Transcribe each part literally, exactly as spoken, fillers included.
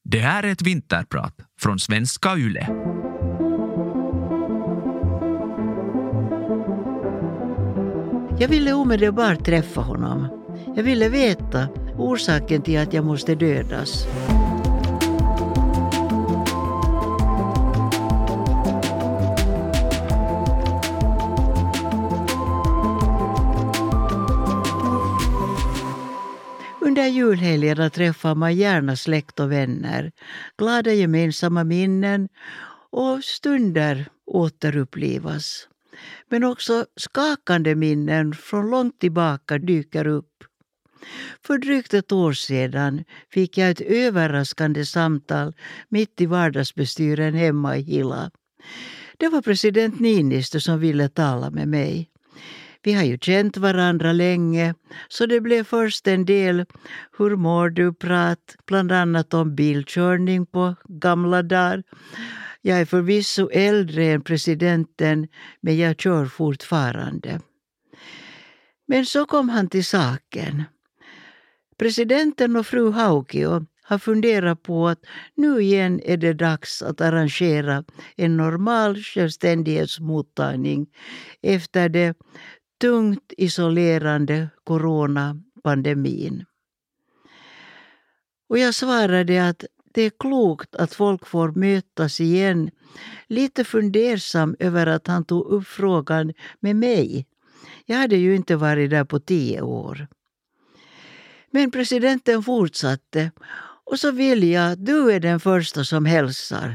Det här är ett vinterprat från Svenska Yle. Jag ville omedelbart träffa honom. Jag ville veta orsaken till att jag måste dödas. Under julhelgerna träffar man gärna släkt och vänner, glada gemensamma minnen och stunder återupplivas. Men också skakande minnen från långt tillbaka dyker upp. För drygt ett år sedan fick jag ett överraskande samtal mitt i vardagsbestyren hemma i Hilla. Det var president Niinistö som ville tala med mig. Vi har ju känt varandra länge, så det blev först en del hur mår du-prat, bland annat om bilkörning på gamla dagar. Jag är förvisso äldre än presidenten, men jag kör fortfarande. Men så kom han till saken. Presidenten och fru Haukio har funderat på att nu igen är det dags att arrangera en normal självständighetsmottagning efter det tungt isolerande coronapandemin. Och jag svarade att det är klokt att folk får mötas igen. Lite fundersam över att han tog upp frågan med mig. Jag hade ju inte varit där på tio år. Men presidenten fortsatte. Och så vill jag att du är den första som hälsar.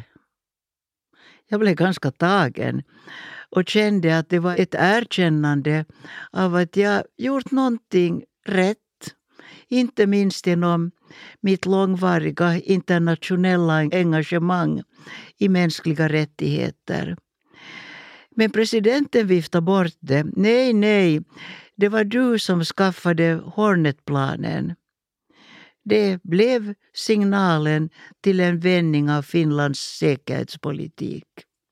Jag blev ganska tagen och kände att det var ett erkännande av att jag gjort någonting rätt. Inte minst genom mitt långvariga internationella engagemang i mänskliga rättigheter. Men presidenten viftade bort det. Nej, nej, det var du som skaffade Hornet-planen. Det blev signalen till en vändning av Finlands säkerhetspolitik.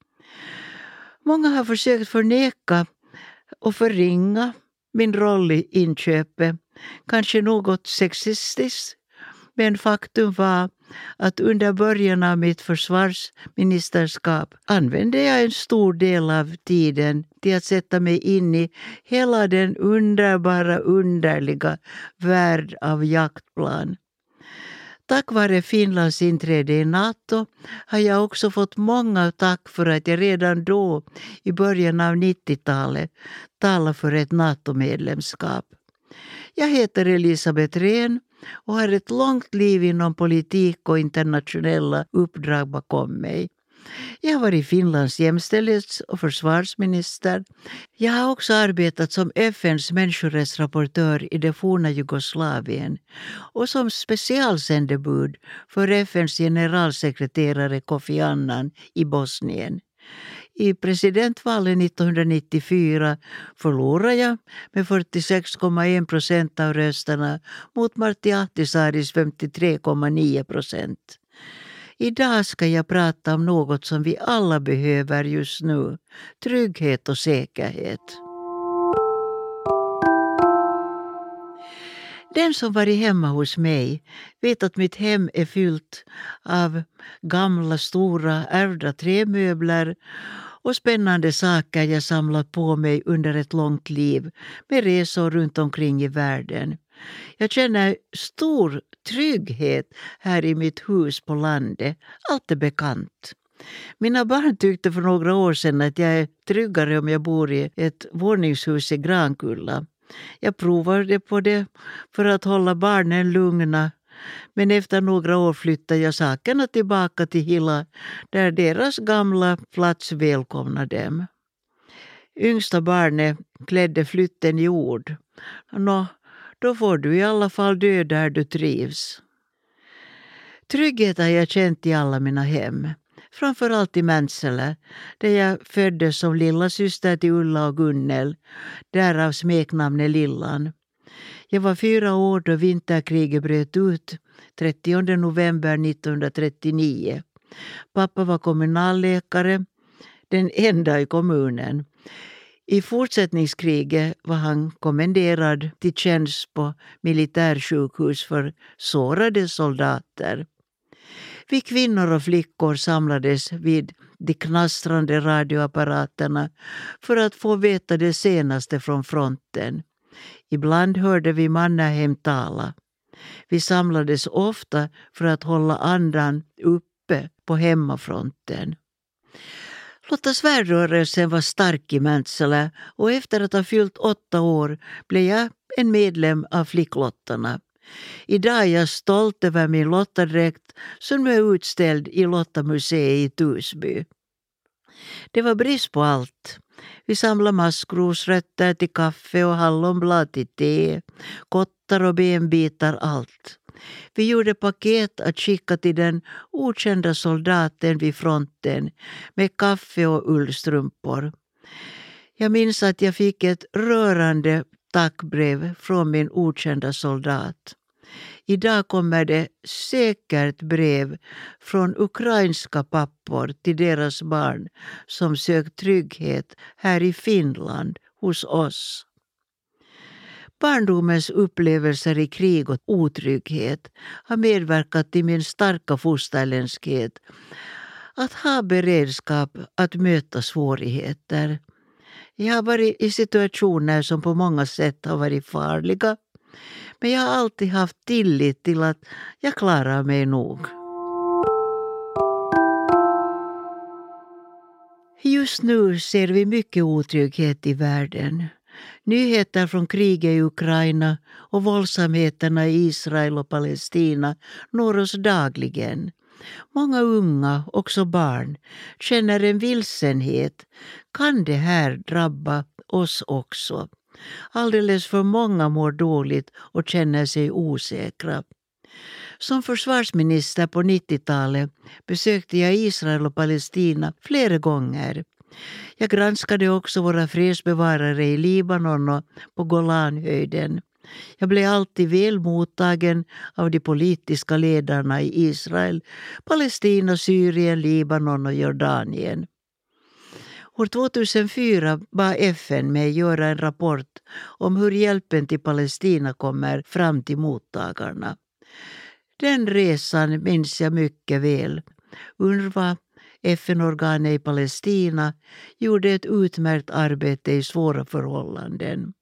Många har försökt förneka och förringa min roll i inköpet. Kanske något sexistiskt. Men faktum var att under början av mitt försvarsministerskap använde jag en stor del av tiden till att sätta mig in i hela den underbara, underliga värld av jaktplan. Tack vare Finlands inträde i NATO har jag också fått många tack för att jag redan då, i början av nittiotalet, talade för ett NATO-medlemskap. Jag heter Elisabeth Rehn och har ett långt liv inom politik och internationella uppdrag bakom mig. Jag har varit Finlands jämställdhets- och försvarsminister. Jag har också arbetat som F N:s människorättsrapportör i det forna Jugoslavien och som specialsändebud för F N:s generalsekreterare Kofi Annan i Bosnien. I presidentvalet nittonhundranittiofyra förlorade jag med fyrtiosex komma en procent av rösterna mot Martti Ahtisaaris femtiotre komma nio procent. Idag ska jag prata om något som vi alla behöver just nu. Trygghet och säkerhet. Den som varit hemma hos mig vet att mitt hem är fyllt av gamla, stora, ärvda trämöbler och spännande saker jag samlat på mig under ett långt liv med resor runt omkring i världen. Jag känner stor trygghet här i mitt hus på landet. Allt är bekant. Mina barn tyckte för några år sedan att jag är tryggare om jag bor i ett våningshus i Grankulla. Jag provade på det för att hålla barnen lugna. Men efter några år flyttade jag sakerna tillbaka till Hilla där deras gamla plats välkomnade dem. Yngsta barnet klädde flytten i ord. Nå, då får du i alla fall dö där du trivs. Trygghet har jag känt i alla mina hem. Framförallt i Mäntsälä, där jag föddes som lilla syster till Ulla och Gunnel, därav smeknamnet Lillan. Jag var fyra år då vinterkriget bröt ut, trettionde november nittonhundratrettionio. Pappa var kommunalläkare, den enda i kommunen. I fortsättningskriget var han kommenderad till tjänst på militärsjukhus för sårade soldater. Vi kvinnor och flickor samlades vid de knastrande radioapparaterna för att få veta det senaste från fronten. Ibland hörde vi Mannerheim tala. Vi samlades ofta för att hålla andan uppe på hemmafronten. Lotta Svärd-rörelsen var stark i Mäntsälä och efter att ha fyllt åtta år blev jag en medlem av Flicklottarna. Idag är jag stolt över min lottadräkt som nu är utställd i Lottamuseet i Tusby. Det var brist på allt. Vi samlade maskrosrötter till kaffe och hallonblad till te, kottar och benbitar, allt. Vi gjorde paket att skicka till den okända soldaten vid fronten med kaffe och ullstrumpor. Jag minns att jag fick ett rörande tackbrev från min okända soldat. Idag kommer det säkert brev från ukrainska pappor till deras barn som sökt trygghet här i Finland hos oss. Barndomens upplevelser i krig och otrygghet har medverkat till min starka fosterländskhet. Att ha beredskap att möta svårigheter. Jag har varit i situationer som på många sätt har varit farliga. Men jag har alltid haft tillit till att jag klarar mig nog. Just nu ser vi mycket otrygghet i världen. Nyheter från kriget i Ukraina och våldsamheterna i Israel och Palestina når oss dagligen. Många unga, också barn, känner en vilsenhet. Kan det här drabba oss också? Alldeles för många mår dåligt och känner sig osäkra. Som försvarsminister på nittiotalet besökte jag Israel och Palestina flera gånger. Jag granskade också våra fredsbevarare i Libanon och på Golanhöjden. Jag blev alltid väl mottagen av de politiska ledarna i Israel, Palestina, Syrien, Libanon och Jordanien. År tvåtusenfyra bad F N mig göra en rapport om hur hjälpen till Palestina kommer fram till mottagarna. Den resan minns jag mycket väl. UNRWA, F N-organet i Palestina, gjorde ett utmärkt arbete i svåra förhållanden.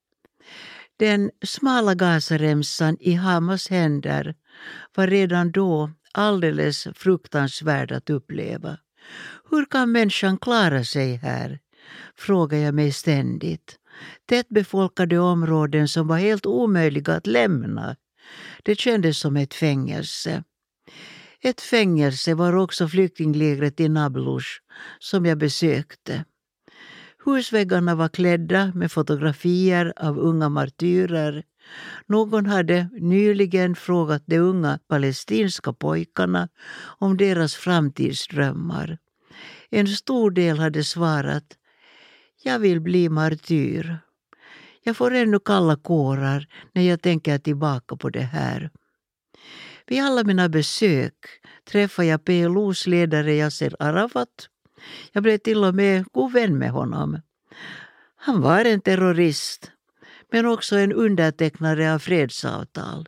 Den smala Gazaremsan i Hamas händer var redan då alldeles fruktansvärd att uppleva. Hur kan människan klara sig här? Frågar jag mig ständigt. Tättbefolkade områden som var helt omöjliga att lämna. Det kändes som ett fängelse. Ett fängelse var också flyktinglägret i Nablus som jag besökte. Husväggarna var klädda med fotografier av unga martyrer. Någon hade nyligen frågat de unga palestinska pojkarna om deras framtidsdrömmar. En stor del hade svarat: jag vill bli martyr. Jag får ännu kalla kårar när jag tänker tillbaka på det här. Vid alla mina besök träffade jag P L O:s ledare Yasser Arafat. Jag blev till och med god vän med honom. Han var en terrorist, men också en undertecknare av fredsavtal.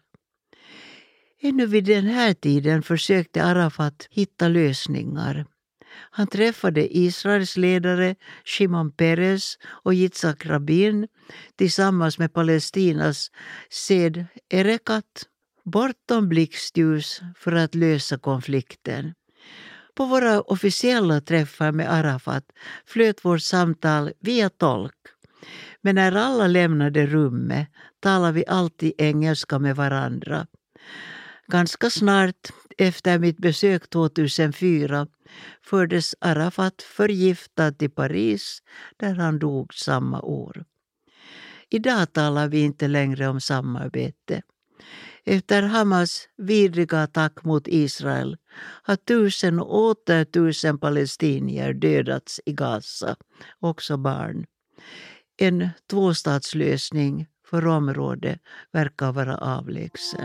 Ännu vid den här tiden försökte Arafat hitta lösningar. Han träffade Israels ledare Shimon Peres och Yitzhak Rabin tillsammans med Palestinas Said Erekat bortom blixtljus för att lösa konflikten. På våra officiella träffar med Arafat flöt vårt samtal via tolk. Men när alla lämnade rummet talade vi alltid engelska med varandra. Ganska snart efter mitt besök tvåtusenfyra fördes Arafat förgiftad till Paris där han dog samma år. Idag talar vi inte längre om samarbete. Efter Hamas vidriga attack mot Israel har tusen och åter tusen palestinier dödats i Gaza, också barn. En tvåstatslösning för området verkar vara avlägsen.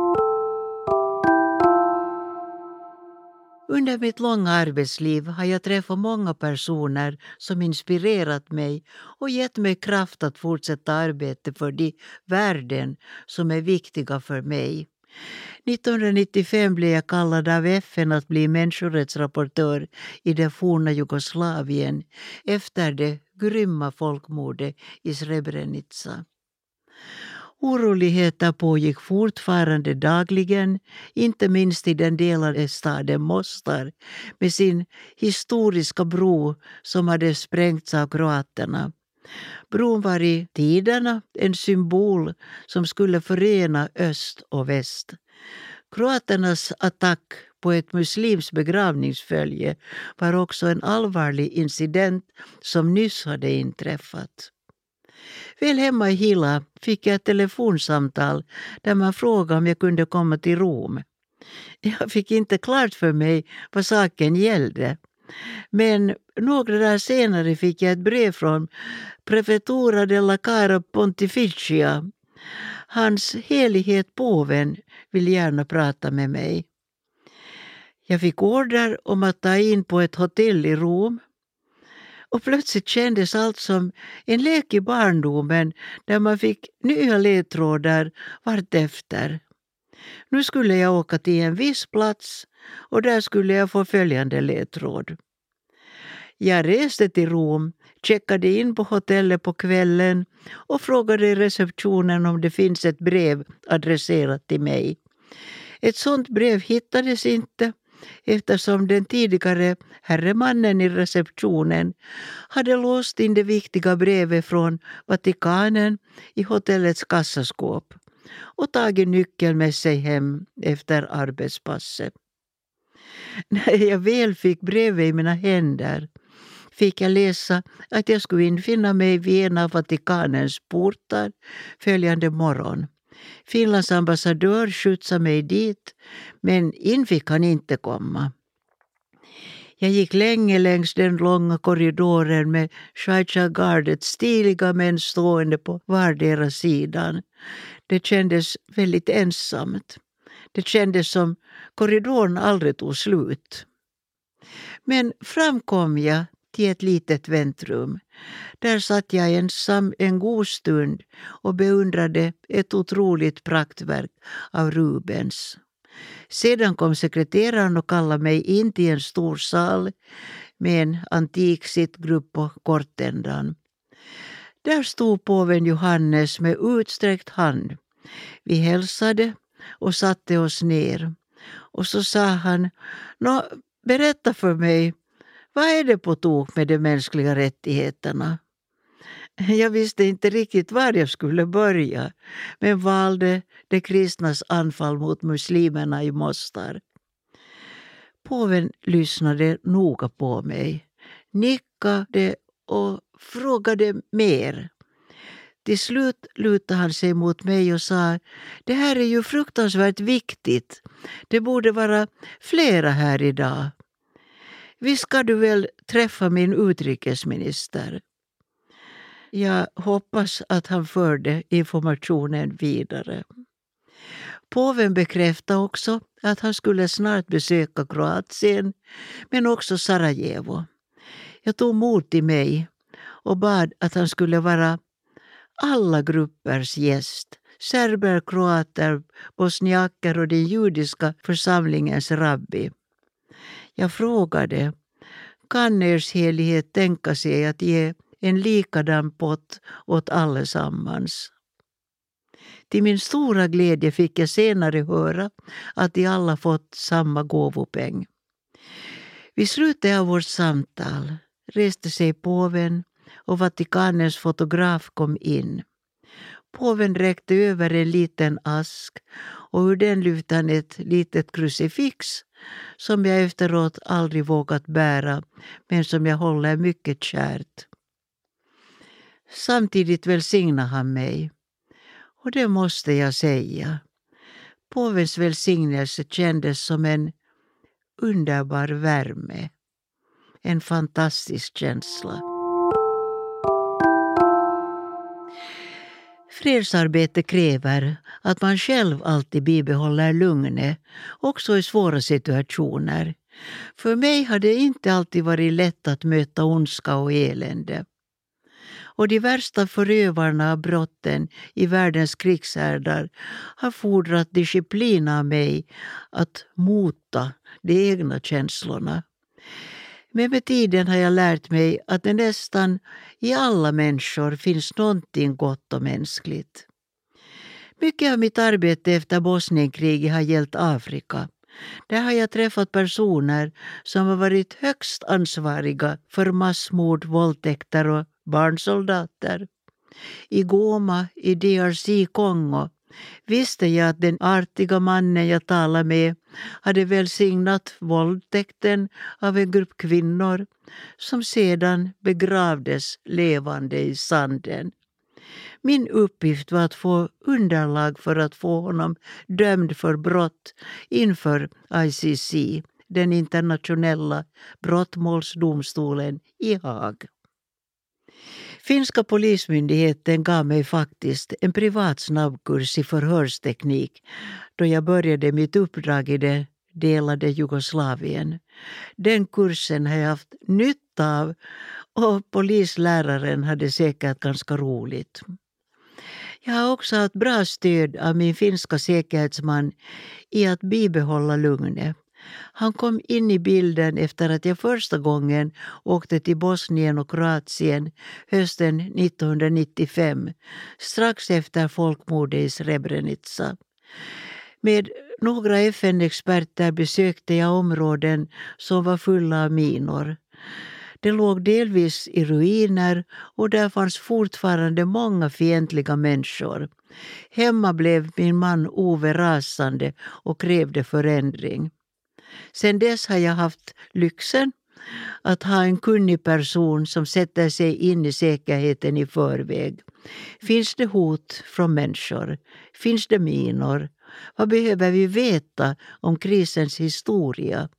Under mitt långa arbetsliv har jag träffat många personer som inspirerat mig och gett mig kraft att fortsätta arbeta för de värden som är viktiga för mig. nittonhundranittiofem blev jag kallad av F N att bli människorättsrapportör i det forna Jugoslavien efter det grymma folkmordet i Srebrenica. Oroligheter pågick fortfarande dagligen, inte minst i den delade staden Mostar med sin historiska bro som hade sprängts av kroaterna. Bron var i tiderna en symbol som skulle förena öst och väst. Kroaternas attack på ett muslims begravningsfölje var också en allvarlig incident som nyss hade inträffat. Väl hemma i Hilla fick jag ett telefonsamtal där man frågade om jag kunde komma till Rom. Jag fick inte klart för mig vad saken gällde. Men några dagar senare fick jag ett brev från Prefettura della Cara Pontificia. Hans helighet påven vill gärna prata med mig. Jag fick order om att ta in på ett hotell i Rom. Och plötsligt kändes allt som en lek i barndomen där man fick nya ledtrådar vartefter. Nu skulle jag åka till en viss plats och där skulle jag få följande ledtråd. Jag reste till Rom, checkade in på hotellet på kvällen och frågade i receptionen om det finns ett brev adresserat till mig. Ett sådant brev hittades inte eftersom den tidigare herremannen i receptionen hade låst in det viktiga brevet från Vatikanen i hotellets kassaskåp och tagit nyckeln med sig hem efter arbetspasset. När jag väl fick brevet i mina händer fick jag läsa att jag skulle infinna mig vid en av Vatikanens portar följande morgon. Finlands ambassadör skjutsade mig dit, men in fick han inte komma. Jag gick länge längs den långa korridoren med Schweizergardet, stiliga män stående på vardera sidan. Det kändes väldigt ensamt. Det kändes som korridoren aldrig tog slut. Men fram kom jag till ett litet väntrum. Där satt jag ensam en god stund och beundrade ett otroligt praktverk av Rubens. Sedan kom sekreteraren och kallade mig in till en stor sal med en antik sittgrupp på kortändan. Där stod påven Johannes med utsträckt hand. Vi hälsade och satte oss ner. Och så sa han, Nå, berätta för mig, vad är det på tok med de mänskliga rättigheterna? Jag visste inte riktigt var jag skulle börja, men valde de kristnas anfall mot muslimerna i Mostar. Påven lyssnade noga på mig, nickade och frågade mer. Till slut lutade han sig mot mig och sa, det här är ju fruktansvärt viktigt. Det borde vara flera här idag. Visst ska du väl träffa min utrikesminister? Jag hoppas att han förde informationen vidare. Påven bekräftade också att han skulle snart besöka Kroatien, men också Sarajevo. Jag tog mod till mig och bad att han skulle vara alla gruppers gäst. Serber, kroater, bosniaker och den judiska församlingens rabbi. Jag frågade, kan ers helighet tänka sig att ge en likadan pott åt allesammans? Till min stora glädje fick jag senare höra att de alla fått samma gåvopeng. Vid slutet av vårt samtal reste sig påven och Vatikanens fotograf kom in. Påven räckte över en liten ask och ur den lyfte han ett litet krucifix som jag efteråt aldrig vågat bära men som jag håller mycket kärt. Samtidigt välsignade han mig. Och det måste jag säga. Påvens välsignelse kändes som en underbar värme. En fantastisk känsla. Fredsarbete kräver att man själv alltid bibehåller lugnet, också i svåra situationer. För mig har det inte alltid varit lätt att möta ondska och elände. Och de värsta förövarna av brotten i världens krigshärdar har fordrat disciplin av mig att mota de egna känslorna. Men med tiden har jag lärt mig att det nästan i alla människor finns någonting gott och mänskligt. Mycket av mitt arbete efter Bosnienkriget har gällt Afrika. Där har jag träffat personer som har varit högst ansvariga för massmord, våldtäkter och barnsoldater. I Goma i D R C Kongo visste jag att den artiga mannen jag talade med hade välsignat våldtäkten av en grupp kvinnor som sedan begravdes levande i sanden. Min uppgift var att få underlag för att få honom dömd för brott inför I C C, den internationella brottmålsdomstolen i Haag. Finska polismyndigheten gav mig faktiskt en privat snabbkurs i förhörsteknik då jag började mitt uppdrag i det delade Jugoslavien. Den kursen har jag haft nytta av och polisläraren hade säkert ganska roligt. Jag har också haft bra stöd av min finska säkerhetsman i att bibehålla lugnet. Han kom in i bilden efter att jag första gången åkte till Bosnien och Kroatien hösten nittonhundranittiofem, strax efter folkmordet i Srebrenica. Med några F N-experter besökte jag områden som var fulla av minor. Det låg delvis i ruiner och där fanns fortfarande många fientliga människor. Hemma blev min man Ove rasande och krävde förändring. Sen dess har jag haft lyxen att ha en kunnig person som sätter sig in i säkerheten i förväg. Finns det hot från människor? Finns det minor? Vad behöver vi veta om krisens historia?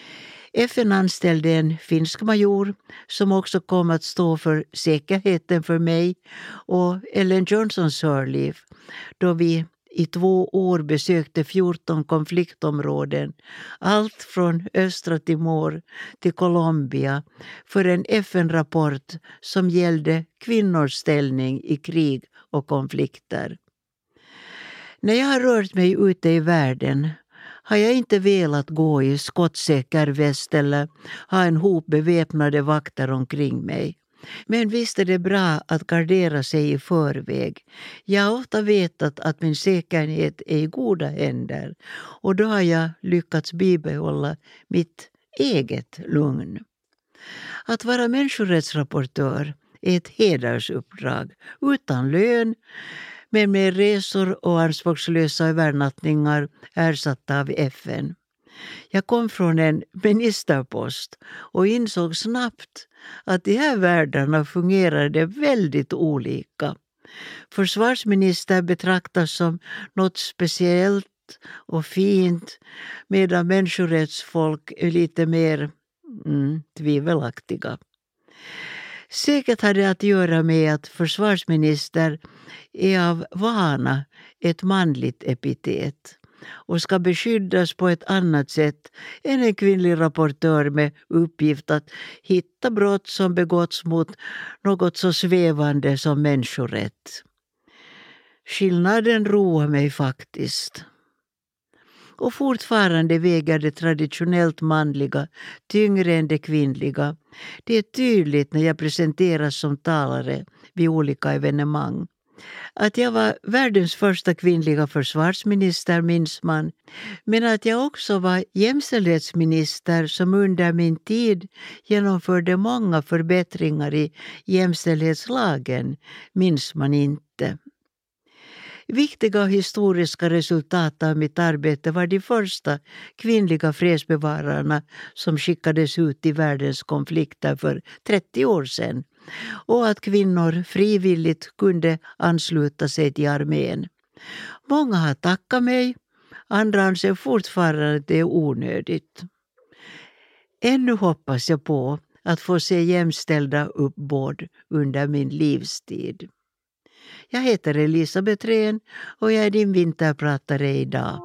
F N anställde en finsk major som också kom att stå för säkerheten för mig och Ellen Johnson Sirleaf då vi i två år besökte fjorton konfliktområden, allt från östra Timor till Colombia, för en F N-rapport som gällde kvinnors ställning i krig och konflikter. När jag har rört mig ute i världen har jag inte velat gå i skottsäker väst eller ha en hop beväpnade vakter omkring mig. Men visst är det bra att gardera sig i förväg. Jag har ofta vetat att min säkerhet är i goda händer och då har jag lyckats bibehålla mitt eget lugn. Att vara människorättsrapportör är ett hedersuppdrag utan lön, men med resor och anspråkslösa övernattningar ersatta av F N. Jag kom från en ministerpost och insåg snabbt att de här världarna fungerade väldigt olika. Försvarsminister betraktas som något speciellt och fint medan människorättsfolk är lite mer mm, tvivelaktiga. Säkert hade det att göra med att försvarsminister är av vana ett manligt epitet och ska beskyddas på ett annat sätt än en kvinnlig rapportör med uppgift att hitta brott som begåtts mot något så svävande som människorätt. Skillnaden roar mig faktiskt. Och fortfarande väger det traditionellt manliga tyngre än det kvinnliga. Det är tydligt när jag presenteras som talare vid olika evenemang. Att jag var världens första kvinnliga försvarsminister minns man, men att jag också var jämställdhetsminister som under min tid genomförde många förbättringar i jämställdhetslagen minns man inte. Viktiga historiska resultat av mitt arbete var de första kvinnliga fredsbevararna som skickades ut i världens konflikter för trettio år sedan och att kvinnor frivilligt kunde ansluta sig till armén. Många har tackat mig, andra anser fortfarande att det är onödigt. Ännu hoppas jag på att få se jämställda uppbåd under min livstid. Jag heter Elisabeth Rehn och jag är din vinterpratare idag.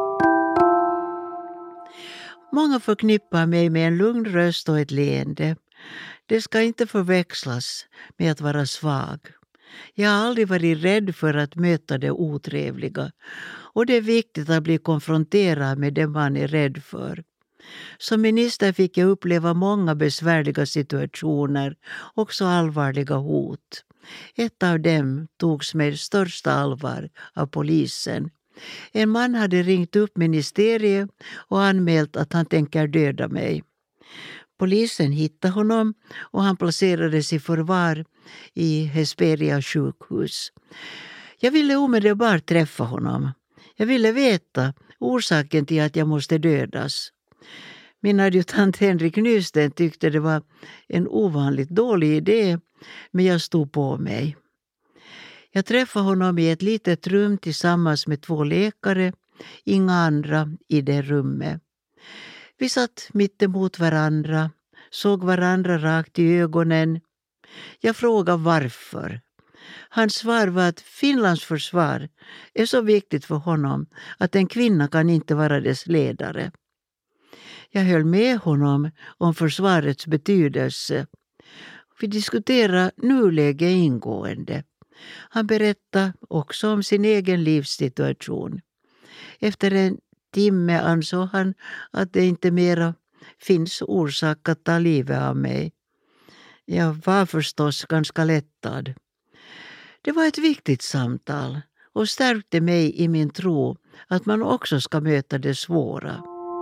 Många förknippar mig med en lugn röst och ett leende. Det ska inte förväxlas med att vara svag. Jag har aldrig varit rädd för att möta det otrevliga. Och det är viktigt att bli konfronterad med det man är rädd för. Som minister fick jag uppleva många besvärliga situationer, också allvarliga hot. Ett av dem togs med största allvar av polisen. En man hade ringt upp ministeriet och anmält att han tänker döda mig. Polisen hittade honom och han placerades i förvar i Hesperia sjukhus. Jag ville omedelbart träffa honom. Jag ville veta orsaken till att jag måste dödas. Min adjutant Henrik Nysten tyckte det var en ovanligt dålig idé, men jag stod på mig. Jag träffade honom i ett litet rum tillsammans med två läkare, inga andra i det rummet. Vi satt mitt emot varandra, såg varandra rakt i ögonen. Jag frågade varför. Hans svar var att Finlands försvar är så viktigt för honom att en kvinna kan inte vara dess ledare. Jag höll med honom om försvarets betydelse. Vi diskuterade nuläget ingående. Han berättade också om sin egen livssituation. Efter en timme ansåg han att det inte mera finns orsak att ta livet av mig. Jag var förstås ganska lättad. Det var ett viktigt samtal och stärkte mig i min tro att man också ska möta det svåra.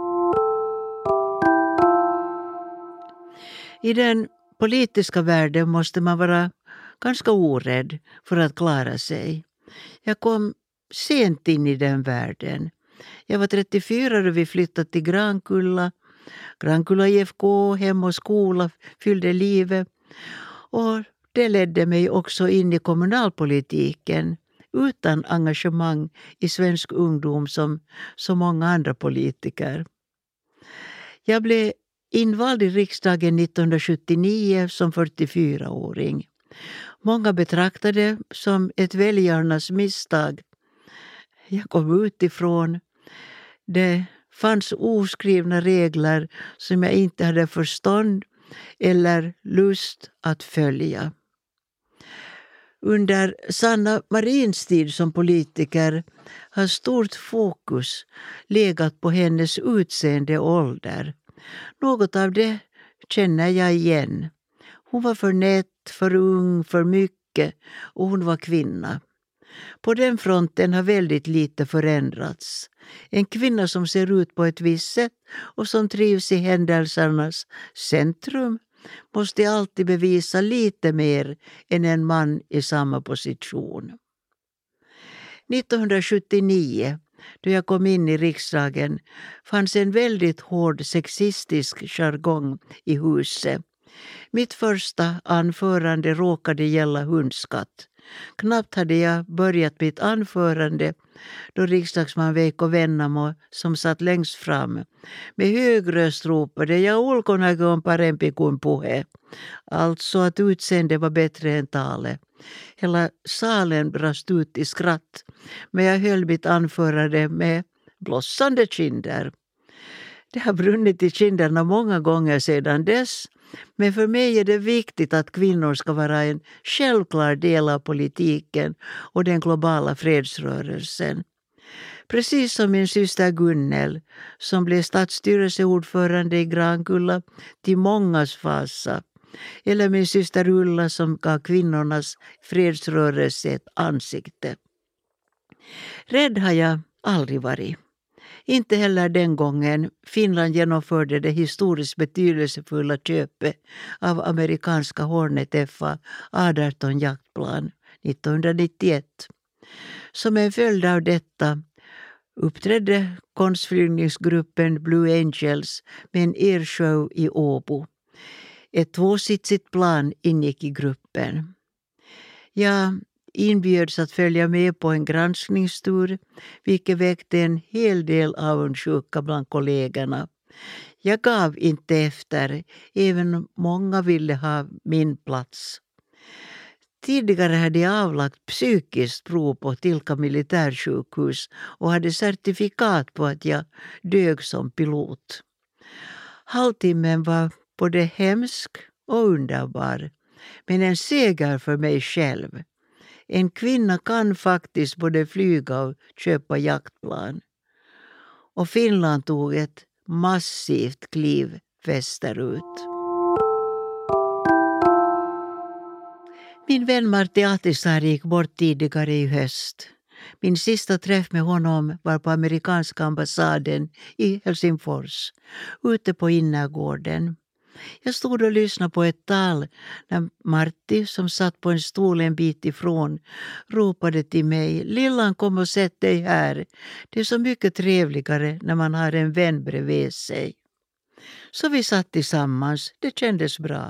I den politiska världen måste man vara ganska orädd för att klara sig. Jag kom sent in i den världen. Jag var trettiofyra då vi flyttade till Grankulla. Grankulla I F K, hem och skola fyllde livet. Och det ledde mig också in i kommunalpolitiken utan engagemang i svensk ungdom som så många andra politiker. Jag blev invald i riksdagen nittonhundrasjuttionio som fyrtiofyraåring. Många betraktade det som ett väljarnas misstag. Jag kom utifrån. Det fanns oskrivna regler som jag inte hade förstånd eller lust att följa. Under Sanna Marins tid som politiker har stort fokus legat på hennes utseende och ålder. Något av det känner jag igen. Hon var för nätt, för ung, för mycket och hon var kvinna. På den fronten har väldigt lite förändrats. En kvinna som ser ut på ett visst sätt och som trivs i händelsernas centrum måste alltid bevisa lite mer än en man i samma position. nittonhundrasjuttionio, då jag kom in i riksdagen, fanns en väldigt hård sexistisk jargong i huset. Mitt första anförande råkade gälla hundskatt. Knappt hade jag börjat mitt anförande då riksdagsman Veikko Vennamo, som satt längst fram, med hög röst ropade ja ulkonäkö on parempi kuin puhe. Alltså att utseende var bättre än talet. Hela salen brast ut i skratt, men jag höll mitt anförande med blossande kinder. Det har brunnit i kinderna många gånger sedan dess. Men för mig är det viktigt att kvinnor ska vara en självklar del av politiken och den globala fredsrörelsen. Precis som min syster Gunnel, som blev stadsstyrelseordförande i Grankulla till mångas fasa. Eller min syster Ulla som gav kvinnornas fredsrörelse ett ansikte. Rädd har jag aldrig varit. Inte heller den gången Finland genomförde det historiskt betydelsefulla köpet av amerikanska Hornet F A arton jaktplan nittonhundranittioett. Som en följd av detta uppträdde konstflygningsgruppen Blue Angels med en airshow i Åbo. Ett tvåsitsigt plan ingick i gruppen. Jag inbjöds att följa med på en granskningstur, vilket väckte en hel del avundsjuka bland kollegorna. Jag gav inte efter, även många ville ha min plats. Tidigare hade jag avlagt psykiskt prov på Tilka militärsjukhus och hade certifikat på att jag dög som pilot. Halvtimmen var både hemsk och underbar. Men en seger för mig själv. En kvinna kan faktiskt både flyga och köpa jaktplan. Och Finland tog ett massivt kliv västerut. Min vän Martti Ahtisaari gick bort tidigare i höst. Min sista träff med honom var på amerikanska ambassaden i Helsingfors, ute på innergården. Jag stod och lyssnade på ett tal när Martti, som satt på en stol en bit ifrån, ropade till mig: "Lillan, kom och sätt dig här. Det är så mycket trevligare när man har en vän bredvid sig." Så vi satt tillsammans. Det kändes bra.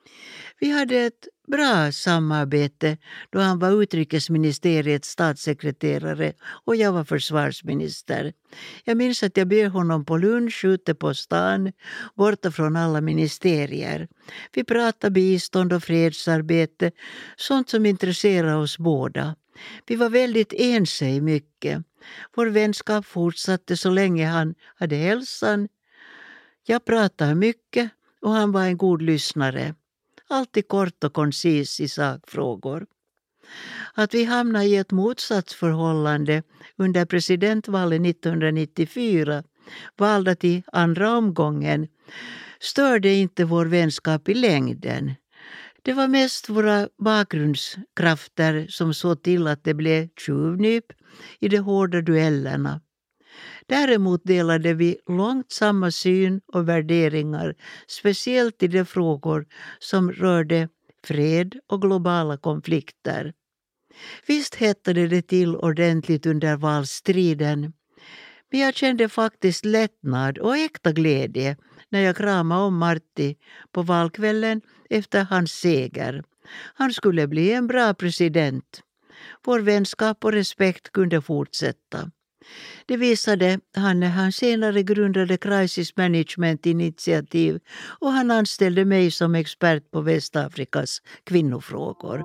Vi hade ett bra samarbete då han var utrikesministeriets statssekreterare och jag var försvarsminister. Jag minns att jag bjöd honom på lunch ute på stan, borta från alla ministerier. Vi pratade bistånd och fredsarbete, sånt som intresserar oss båda. Vi var väldigt ense i mycket. Vår vänskap fortsatte så länge han hade hälsan. Jag pratade mycket och han var en god lyssnare. Alltid kort och koncis i sakfrågor. Att vi hamnade i ett motsatsförhållande under presidentvalet nittonhundranittiofyra, valda till andra omgången, störde inte vår vänskap i längden. Det var mest våra bakgrundskrafter som såg till att det blev tjuvnyp i de hårda duellerna. Däremot delade vi långt samma syn och värderingar, speciellt i de frågor som rörde fred och globala konflikter. Visst hettade det till ordentligt under valstriden, men jag kände faktiskt lättnad och äkta glädje när jag kramade om Martti på valkvällen efter hans seger. Han skulle bli en bra president. Vår vänskap och respekt kunde fortsätta. Det visade han när han senare grundade Crisis Management Initiativ och han anställde mig som expert på Västafrikas kvinnofrågor.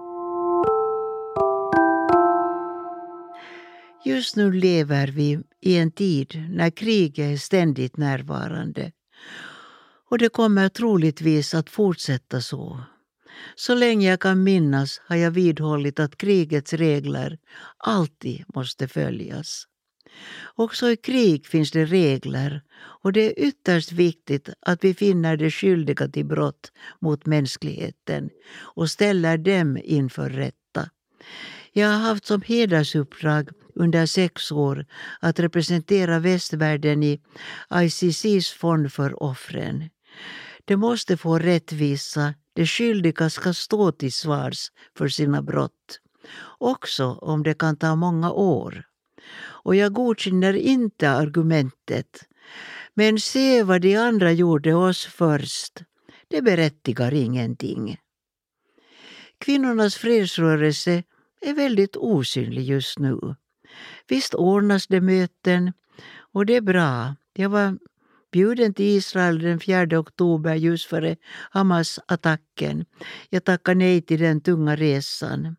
Just nu lever vi i en tid när kriget är ständigt närvarande. Och det kommer troligtvis att fortsätta så. Så länge jag kan minnas har jag vidhållit att krigets regler alltid måste följas. Också i krig finns det regler och det är ytterst viktigt att vi finner de skyldiga till brott mot mänskligheten och ställer dem inför rätta. Jag har haft som hedersuppdrag under sex år att representera västvärlden i I C C:s fond för offren. Det måste få rättvisa. De skyldiga ska stå till svars för sina brott, också om det kan ta många år. Och jag godkänner inte argumentet. Men se vad de andra gjorde oss först. Det berättigar ingenting. Kvinnornas fredsrörelse är väldigt osynlig just nu. Visst ordnas det möten och det är bra. Jag var bjuden till Israel den fjärde oktober just före Hamas-attacken. Jag tackade nej till den tunga resan.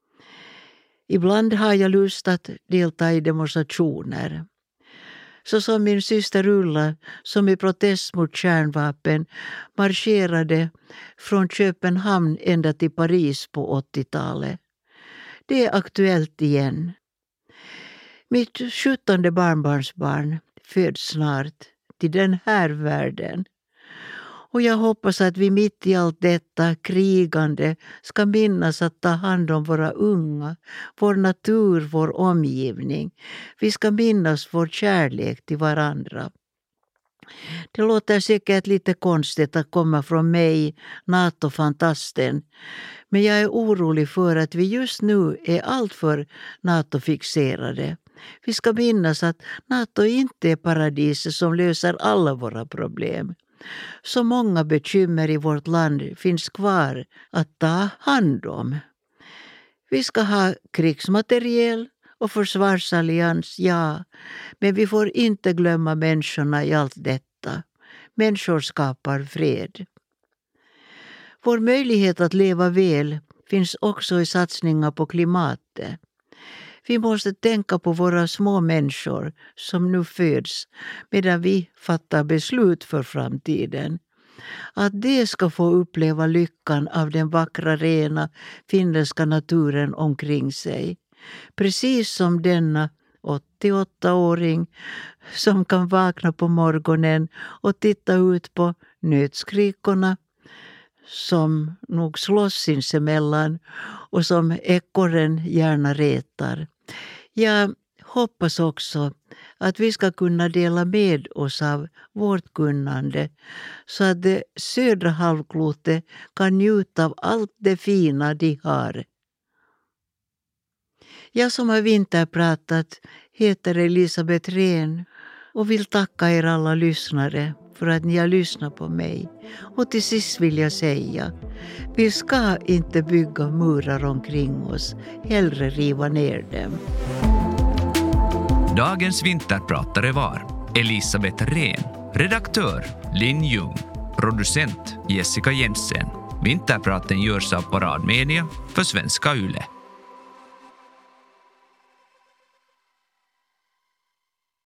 Ibland har jag lust att delta i demonstrationer. Så som min syster Ulla, som i protest mot kärnvapen marscherade från Köpenhamn ända till Paris på åttiotalet. Det är aktuellt igen. Mitt sjuttonde barnbarnsbarn föds snart till den här världen. Och jag hoppas att vi mitt i allt detta krigande ska minnas att ta hand om våra unga, vår natur, vår omgivning. Vi ska minnas vår kärlek till varandra. Det låter säkert lite konstigt att komma från mig, NATO-fantasten. Men jag är orolig för att vi just nu är alltför NATO-fixerade. Vi ska minnas att NATO inte är paradiset som löser alla våra problem. Så många bekymmer i vårt land finns kvar att ta hand om. Vi ska ha krigsmateriel och försvarsallians, ja. Men vi får inte glömma människorna i allt detta. Människor skapar fred. Vår möjlighet att leva väl finns också i satsningar på klimatet. Vi måste tänka på våra små människor som nu föds medan vi fattar beslut för framtiden. att de ska få uppleva lyckan av den vackra, rena finländska naturen omkring sig. Precis som denna åttioåttaåring som kan vakna på morgonen och titta ut på nötskrikorna som nog slåss sinsemellan och som ekorren gärna retar. Jag hoppas också att vi ska kunna dela med oss av vårt kunnande så att det södra halvklotet kan njuta av allt det fina de har. Jag som har vinterpratat heter Elisabeth Rehn och vill tacka er alla lyssnare för att ni har lyssnat på mig. Och till sist vill jag säga, vi ska inte bygga murar omkring oss, hellre riva ner dem. Dagens vinterpratare var Elisabeth Rehn, redaktör Lin Jung, producent Jessica Jensen. Vinterpraten görs av Paradmedia för Svenska Yle.